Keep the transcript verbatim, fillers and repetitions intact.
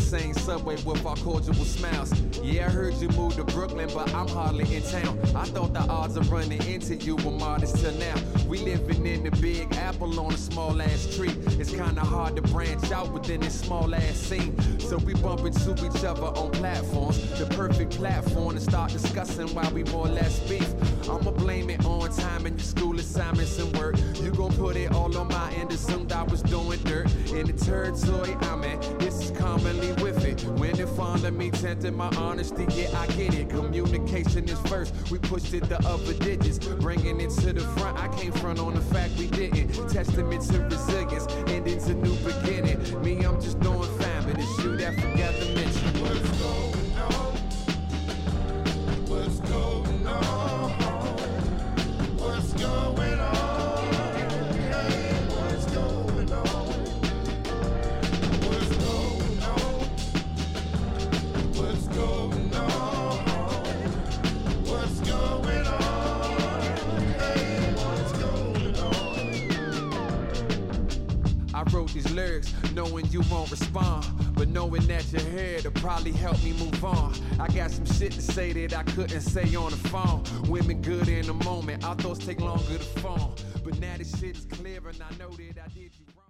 same subway with our cordial smiles. Yeah, I heard you moved to Brooklyn, but I'm hardly in town. I thought the odds of running into you were modest till now. We living in the Big Apple on a small ass tree. It's kinda hard to branch out within this small ass scene. So we bump into each other on platforms, the perfect platform to start discussing why we more or less beef. I'ma blame it on time and your school assignments and work. You gon' put it all on my end, assumed I was doing dirt. In the territory I'm in, this is commonly with it. When it fond me, tempting my honesty, yeah, I get it. Communication is first, we pushed it the upper digits. Bringing it to the front, I can't front on the fact we didn't. Testament to resilience, endings a new beginning. Me, I'm just doing fine, but it's you that forgot to mention. What's going on? What's going on? What's going on? Hey, what's going on? What's going on? What's going on? What's going on? Hey, what's going on? I wrote these lyrics knowing you won't respond, but knowing that you're here to probably help me move on. I got some shit to say that I couldn't say on the phone. Women good in the moment, our thoughts take longer to form. But now this shit is clear and I know that I did